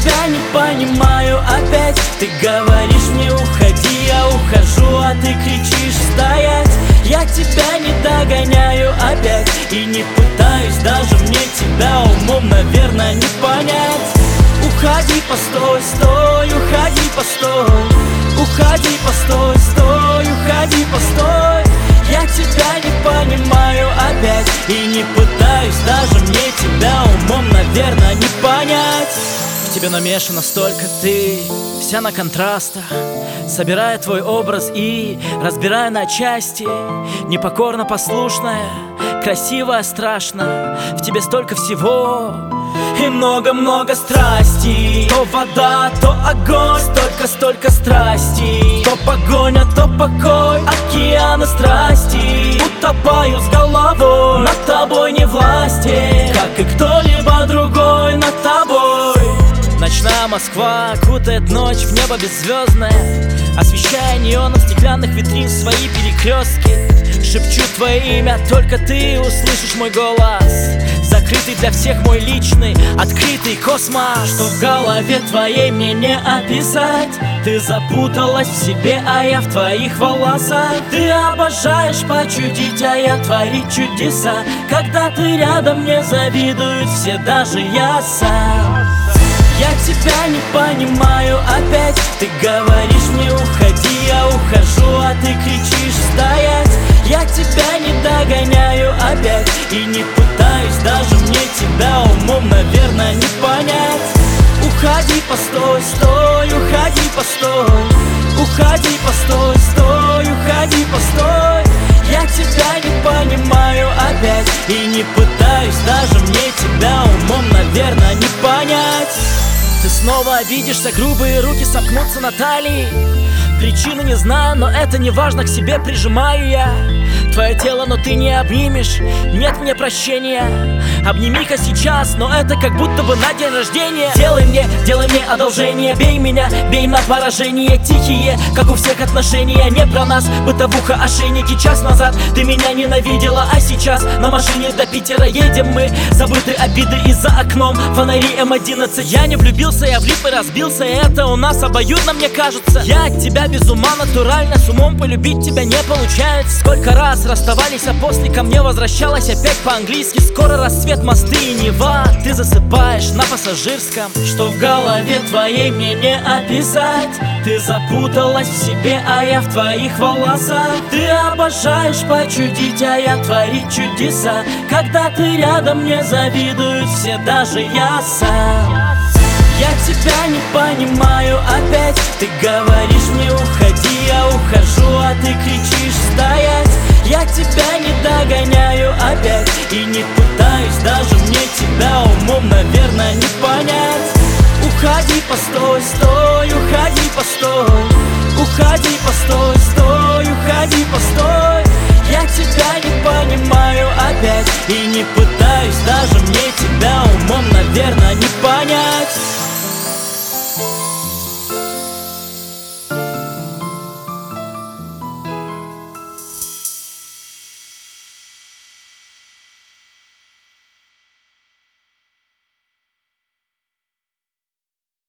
тебя не понимаю опять. Ты говоришь мне уходи, я ухожу, а ты кричишь стоять. Я тебя не догоняю опять и не пытаюсь даже мне тебя умом, наверное, не понять. Уходи, постой, стой, уходи, постой. Уходи, постой, стой, уходи, постой. Я тебя не понимаю опять и не пытаюсь даже мне тебя умом, наверное, не понять. В тебе намешано столько ты, вся на контрастах, собирая твой образ и разбирая на части. Непокорно послушная, красивая, страшно. В тебе столько всего и много-много страстей. То вода, то огонь, столько страстей. То погоня, то покой, океаны страсти. Утопаю с головой, над тобой не власти, как и кто-либо другой над тобой. Ночная Москва окутает ночь в небо беззвездное, освещая неоном стеклянных витрин свои перекрестки. Шепчу твое имя, только ты услышишь мой голос. Закрытый для всех мой личный, открытый космос. Что в голове твоей мне не описать. Ты запуталась в себе, а я в твоих волосах. Ты обожаешь почудить, а я творить чудеса. Когда ты рядом, мне завидуют все, даже я сам. Я тебя не понимаю опять. Ты говоришь мне уходи, я ухожу, а ты кричишь стоять. Я тебя не догоняю опять и не пытаюсь даже мне тебя умом, наверное, не понять. Уходи, постой, стой, уходи, постой. Уходи, постой, стой, уходи, постой. Я тебя не понимаю опять и не пытаюсь даже мне тебя умом, наверное, не понять. Ты снова обидишься, грубые руки сомкнутся на талии. Причины не знаю, но это не важно, к себе прижимаю я твое тело, но ты не обнимешь, нет мне прощения. Обними-ка сейчас, но это как будто бы на день рождения. Делай мне одолжение, бей меня, бей на поражение. Тихие, как у всех отношения, не про нас, бытовуха, ошейники. Час назад ты меня ненавидела, а сейчас на машине до Питера едем мы. Забыты обиды и за окном фонари М11. Я не влюбился, я влип и разбился, и это у нас обоюдно, мне кажется. Я от тебя без ума натурально, с умом полюбить тебя не получается. Сколько раз расставались, а после ко мне возвращалась опять по-английски. Скоро рассвет, мосты и Нева, ты засыпаешь на пассажирском. Что в голове твоей мне не описать. Ты запуталась в себе, а я в твоих волосах. Ты обожаешь почудить, а я творить чудеса. Когда ты рядом, мне завидуют все, даже я сам. Я тебя не понимаю опять. Ты говоришь мне уходи, я ухожу, а ты кричишь стоять. Я тебя не догоняю опять и не пытаюсь даже мне тебя умом, наверное, не понять. Уходи, постой, стой, уходи, постой. Уходи, постой, стой, уходи, постой. Я тебя не понимаю опять и не пытаюсь даже мне тебя умом, наверное, не понять.